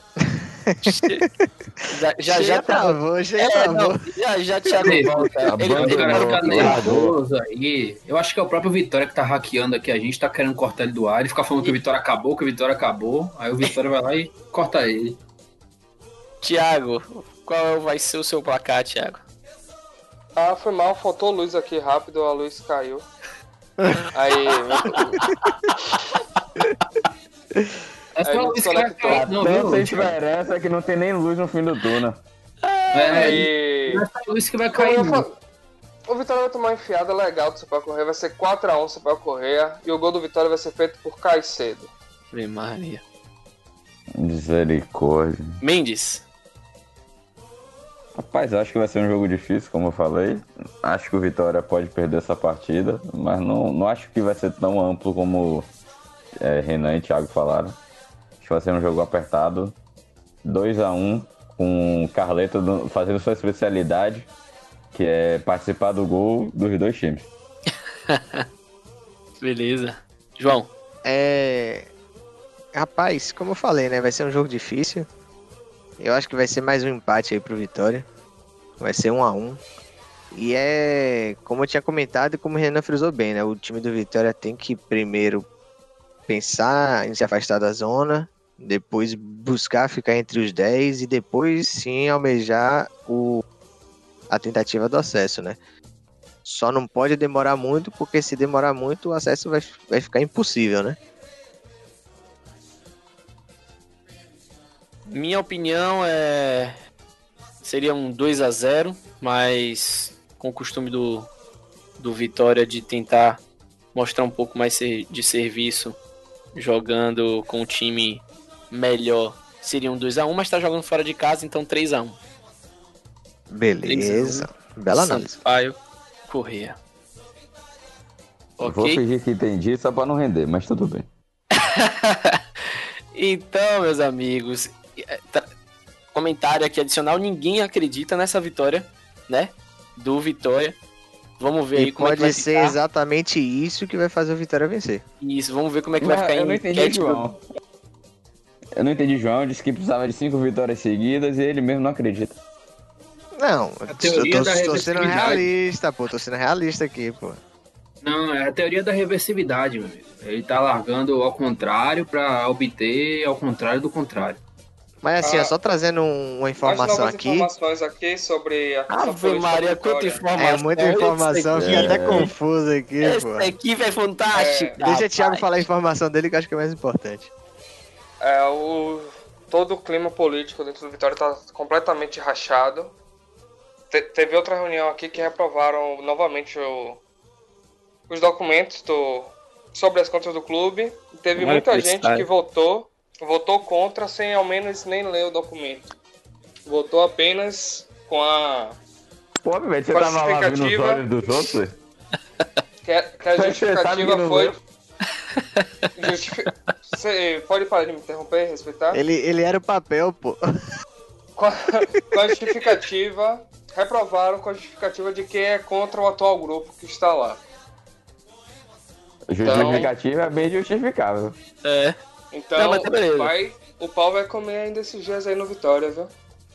já já, já tá. travou, já É, travou. não, já, já Thiago volta. A Ele, banda ele O cara não, fica não, nervoso aí. Eu acho que é o próprio Vitória que tá hackeando aqui a gente, tá querendo cortar ele do ar. Ele fica falando que o Vitória acabou, que o Vitória acabou. Aí o Vitória vai lá e corta ele. Thiago, qual vai ser o seu placar, Thiago? ah, foi mal, faltou luz aqui rápido, a luz caiu. Aí. É Aí só não isso que vai conectou. cair, não, Não viu? tem diferença, é que não tem nem luz no fim do túnel. É, Aí. não é só isso que vai Como cair, eu não. fa- O Vitória vai tomar uma enfiada legal do Sampaio Corrêa, vai ser quatro a um Sampaio Corrêa e o gol do Vitória vai ser feito por Caicedo. Ave Maria. Misericórdia. Mendes. Rapaz, acho que vai ser um jogo difícil, como eu falei. Acho que o Vitória pode perder essa partida, mas não, não acho que vai ser tão amplo como é, Renan e Thiago falaram. Acho que vai ser um jogo apertado. dois a um, com o Carleto do- fazendo sua especialidade, que é participar do gol dos dois times. Beleza. João. É. Rapaz, como eu falei, né? Vai ser um jogo difícil. Eu acho que vai ser mais um empate aí pro Vitória. Vai ser um a um. E é. Como eu tinha comentado e como o Renan frisou bem, né? O time do Vitória tem que primeiro pensar em se afastar da zona, depois buscar ficar entre os dez e depois sim almejar o... a tentativa do acesso, né? Só não pode demorar muito, porque se demorar muito o acesso vai, vai ficar impossível, né? Minha opinião é. Seria um dois a zero, mas com o costume do, do Vitória de tentar mostrar um pouco mais ser- de serviço, jogando com um time melhor, seria um dois a um, mas tá jogando fora de casa, então três a um. Beleza. Bela análise. Sampaio Corrêa. Eu Vou Ok? fingir que entendi só pra não render, mas tudo bem. Então, meus amigos, é, tra- comentário aqui adicional, ninguém acredita nessa vitória, né? Do Vitória. Vamos ver aí E como é que vai pode ser ficar. exatamente isso que vai fazer o Vitória vencer. Isso, vamos ver como é que Mas vai ficar eu em não entendi enquete do- João. Eu não entendi João, disse que precisava de cinco vitórias seguidas e ele mesmo não acredita. Não, A eu teoria tô, da tô sendo reversibilidade. realista, pô. Tô sendo realista aqui, pô. Não, é a teoria da reversibilidade, meu amigo. Ele tá largando ao contrário pra obter ao contrário do contrário. Mas assim, Ah, ó, só trazendo um- uma Mais informação novas aqui. informações aqui sobre a questão Ave política Maria, do quanta Vitória. informação. É muita informação, Esse fica aqui, até confuso aqui, esse pô. equipe é fantástica. Deixa o rapaz. Thiago falar a informação dele que eu acho que é mais importante. É, o, todo o clima político dentro do Vitória está completamente rachado. Te- teve outra reunião aqui que reprovaram novamente o- os documentos do, sobre as contas do clube. E teve Olha muita que gente sai. que votou, votou contra sem ao menos nem ler o documento. Votou apenas com a Pô, velho, você Com a tava lá vendo os justificativa- olhos dos outros? que, a- que a Você sabe que justificativa não foi. leu? Justifi... Você pode parar de me interromper, respeitar? Ele, ele era o papel, pô. Com a, com a justificativa, reprovaram com a justificativa de que é contra o atual grupo que está lá. Justificativa é bem justificável. É. Então, Não, mas tá beleza. vai, o pau vai comer ainda esses dias aí no Vitória, viu?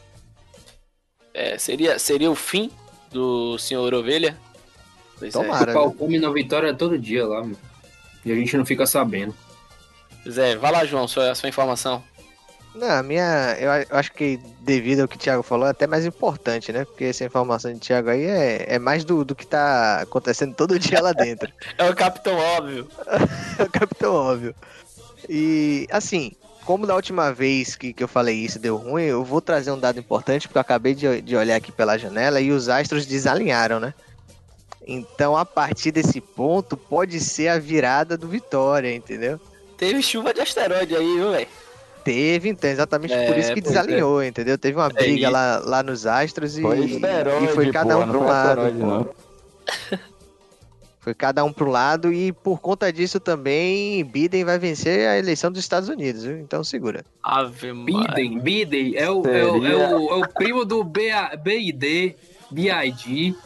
É, seria, seria o fim do senhor Ovelha? Pois é. Tomara. O pau né? come na Vitória todo dia lá, meu. E a gente não fica sabendo. Pois é, vai lá, João, sua, sua informação. Não, a minha. Eu, a- eu acho que devido ao que o Thiago falou, é até mais importante, né? Porque essa informação de Thiago aí é, é mais do, do que tá acontecendo todo dia lá dentro. É o Capitão Óbvio. É o Capitão Óbvio. E, assim, como da última vez que, que eu falei isso deu ruim, eu vou trazer um dado importante, porque eu acabei de, de olhar aqui pela janela e os astros desalinharam, né? Então, a partir desse ponto, pode ser a virada do Vitória, entendeu? Teve chuva de asteroide aí, viu, velho? Teve, então, exatamente É, por isso que pois desalinhou, entendeu? Teve uma briga isso. lá, lá nos Astros e, Foi esteroide, e foi cada pô, um não para um foi lado. asteroide, pô. não. Foi cada um para um lado e por conta disso também Biden vai vencer a eleição dos Estados Unidos, viu? Então segura. Ave Maria. Biden, Biden é o, é, o, é, o, é o primo do B I D, B I D.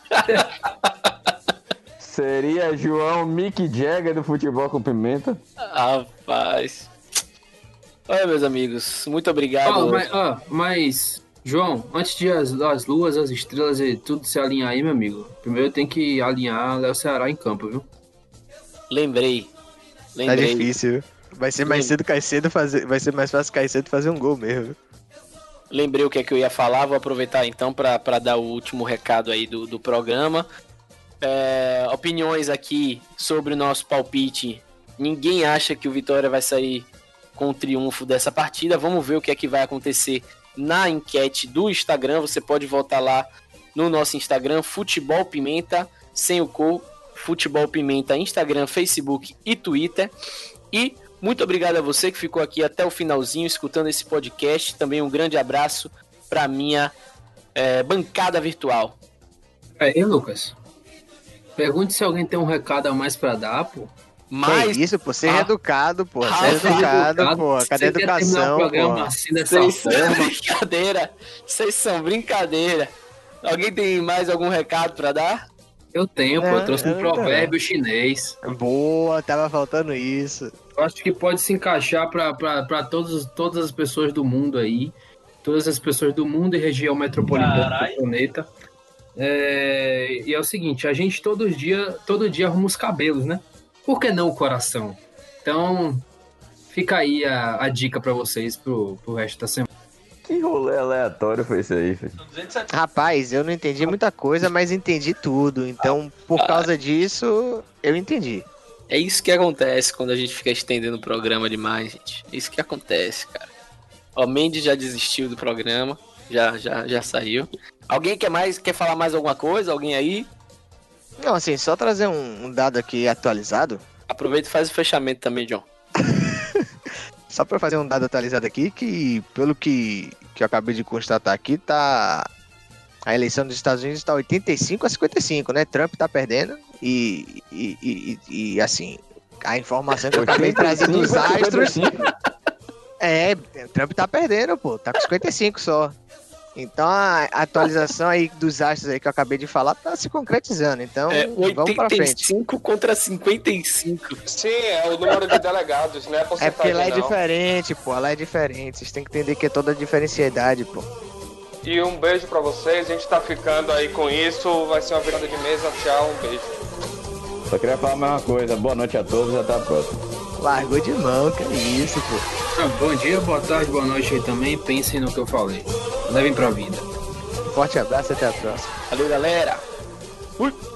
Seria João Mick Jagger do futebol com pimenta? Rapaz. Olha, meus amigos, muito obrigado. Ó, mas, ó, mas, João, antes de as, as luas, as estrelas e tudo se alinhar aí, meu amigo, primeiro tem que alinhar Léo Ceará em campo, viu? Lembrei. Tá Lembrei. difícil, viu? Vai ser mais cedo cair cedo fazer, vai ser mais fácil cair cedo fazer um gol mesmo. Viu? Lembrei o que é que eu ia falar. Vou aproveitar então para dar o último recado aí do, do programa. É, opiniões aqui sobre o nosso palpite. Ninguém acha que o Vitória vai sair com o triunfo dessa partida. Vamos ver o que é que vai acontecer na enquete do Instagram. Você pode voltar lá no nosso Instagram, Futebol Pimenta, sem o co, Futebol Pimenta, Instagram, Facebook e Twitter. E muito obrigado a você que ficou aqui até o finalzinho escutando esse podcast. Também um grande abraço para minha é, bancada virtual. É, e Lucas? Pergunte se alguém tem um recado a mais pra dar, pô. Mas Que isso, pô, ser Ah. educado, pô, Ah, ser ser educado, educado. pô, cadê a Você quer terminar o educação, programa pô? assim dessa vocês são forma? brincadeira. Vocês são brincadeira. Alguém tem mais algum recado para dar? Eu tenho, pô. Não, Eu trouxe um eu não provérbio chinês. Boa, tava faltando isso. Eu acho que pode se encaixar pra, pra, pra todos, todas as pessoas do mundo aí. Todas as pessoas do mundo e região metropolitana Carai. do planeta. É, e é o seguinte, a gente todo dia, todo dia arruma os cabelos, né? Por que não o coração? Então, fica aí a, a dica pra vocês pro, pro resto da semana. Que rolê aleatório foi isso aí, filho? Rapaz, eu não entendi muita coisa, mas entendi tudo. Então, por causa disso, eu entendi. É isso que acontece quando a gente fica estendendo o programa demais, gente. É isso que acontece, cara. Ó, Mendes já desistiu do programa. Já, já, já saiu. Alguém quer mais, quer falar mais alguma coisa? Alguém aí? Não, assim, só trazer um, um dado aqui atualizado. Aproveita e faz o fechamento também, John. Só pra fazer um dado atualizado aqui, que pelo que, que eu acabei de constatar aqui, tá. A eleição dos Estados Unidos tá oitenta e cinco a cinquenta e cinco, né? Trump tá perdendo e, e, e, e, e, assim, a informação que eu acabei de trazer dos astros. É, Trump tá perdendo, pô. Tá com cinquenta e cinco só. Então a atualização aí dos astros aí que eu acabei de falar tá se concretizando. Então É vamos pra frente. oitenta e cinco contra cinquenta e cinco. Sim, é o número de delegados, né? É porque lá é não. diferente, pô. Lá é diferente. Vocês têm que entender que é toda a diferencialidade, pô. E um beijo pra vocês, a gente tá ficando aí com isso, vai ser uma virada de mesa, tchau, um beijo. Só queria falar mais uma coisa. Boa noite a todos e até a próxima. Largou de mão, que é isso, pô. Ah, bom dia, boa tarde, boa noite aí também. Pensem no que eu falei. Levem pra vida. Forte abraço e até a próxima. Valeu, galera. Fui.